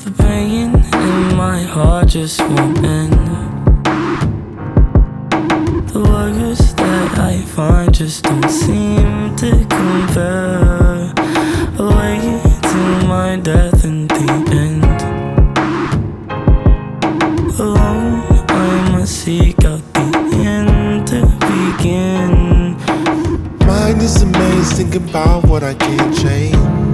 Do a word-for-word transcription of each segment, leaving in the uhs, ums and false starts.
The pain in my heart just won't end. The words that I find just don't seem to compare. Away to my death in the end. Alone I must seek out the end to begin. Mind is amazed thinking about what I can't change.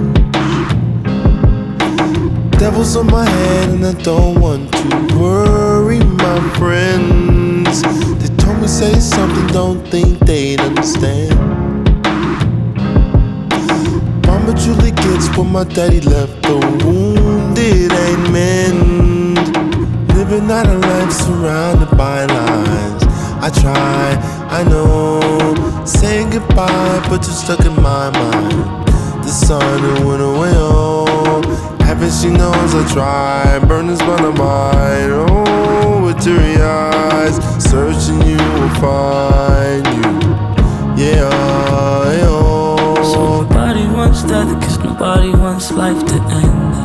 Devil's on my head and I don't want to worry my friends. They told me say something, don't think they'd understand. Mama truly gets what my daddy left, the wound it ain't mend. Living out a life surrounded by lines. I try, I know, saying goodbye, but you're stuck in my mind. The sun it went away, oh, heaven she knows I try. Burnings by the mind, oh, with teary eyes. Searching you will find you, yeah, oh. So nobody wants death, cause nobody wants life to end.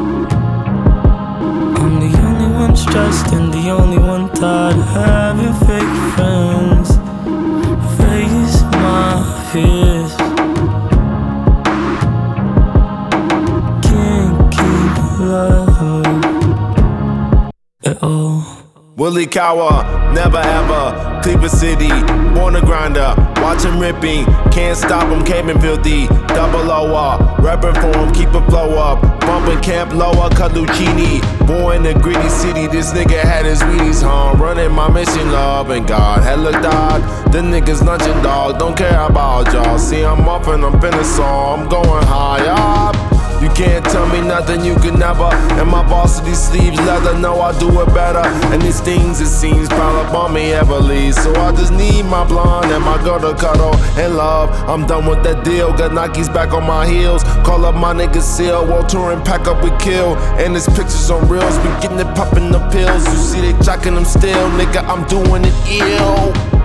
I'm the only one stressed and the only one tired of having fake friends. Face my fears. Can't keep love at all. Willie Cower, never ever, Cleveland City, born a grinder, watch him ripping, can't stop him, caving filthy, double O R, reppin' for him, keep a flow up, bumpin' Camp Lower, Calucini, born in a gritty city, this nigga had his Wheaties, huh, running my mission, love and God, hella dog, the niggas lunching dog, don't care about y'all, see I'm off and I'm finna saw, I'm going high up. You can't tell me nothing, you can never. And my varsity sleeves leather, know I do it better. And these things it seems pile up on me heavily. So I just need my blonde and my girl to cuddle and love. I'm done with that deal, got Nikes back on my heels. Call up my nigga Seal, World Tour and pack up with Kill. And his pictures on reels, we getting it popping the pills. You see they jocking them still, nigga, I'm doing it ill.